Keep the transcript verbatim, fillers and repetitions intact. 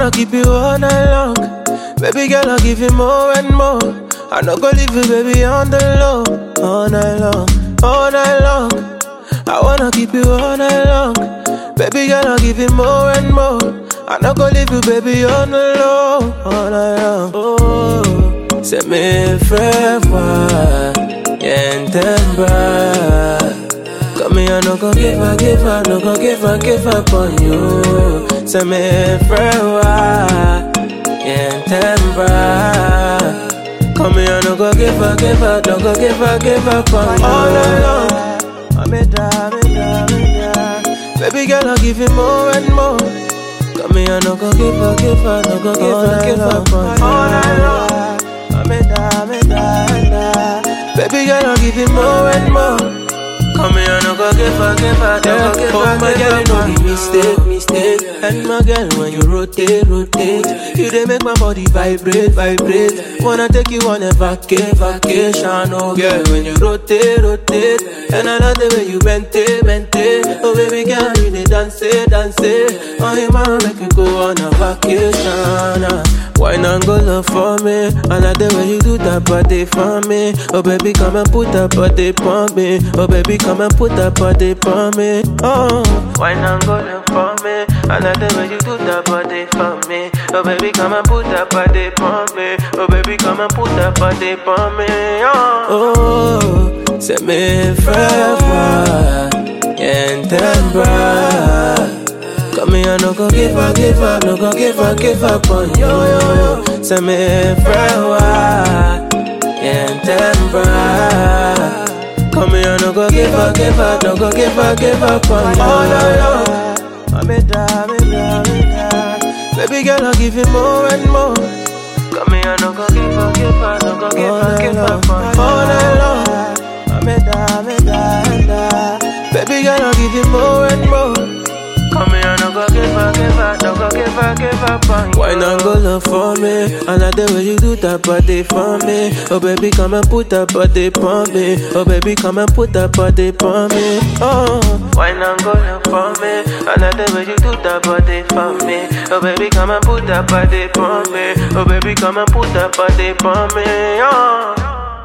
wanna keep you all night long. Baby girl, I'll give you more and more. I no go leave you, baby, on the low. All night long, all night long. I wanna keep you all night long. Baby girl, I'll give you more and more. I no go leave you, baby, on the low. All night long. Oh, se me fue en tembra. Come here, no go give her, give her, no go give her, give her on you. Se me fue en tembra. Come here, no go give her, give her, no go give her, give her on you. All night long. I'm a da, I'm a da, I'm a da. Baby girl, I'll give you more and more. Come here, no go give her, give her, no go give her, give her on all night long. I'm a da, I'm a da, da. Baby girl, I'll give you more and more. Come here, no go give her, give her, no go give her, my girl, no be mistake, mistake. And my girl, when you rotate, rotate, you they make my body vibrate, vibrate. Wanna take you on a vaca, vacation, oh girl, when you rotate, rotate. And I love the way you bend it, bend it. Oh baby girl, you they dance it, dance it. Oh you wanna make you go on a vacation. uh. Why not go love for me? I like the way you do that body for me. Oh baby, come and put that body for me. Oh baby, come and put that body for me. Oh, why not go love for me? I like the way you do that body for me. Oh baby, come and put that body for me. Oh baby, come and put that body for me. Oh, oh, se me fue en tembra. Come here, no go give her, give her, no go give her, give her on yo, yo, yo. Se me fue en tembra. Come here, no go give her, give her, no go give her, give her on yo, all night long. I'm a da, I'm a da, I'm a da. Baby girl, I'll give you more and more. Come here, no go give her, give her, no go give her, give her on all night long. I'm a da, I'm a da, da. Baby girl, I'll give you more and more. Come here, no go give her, give her, no go give her, give her on you. Why not go love for me? I like the way you do that body for me. Oh baby, come and put that body on me. Oh baby, come and put that body on me. Oh, why not go love for me? I like the way you do that body for me. Oh baby, come and put that body on me. Oh baby, come and put that body on me. Oh.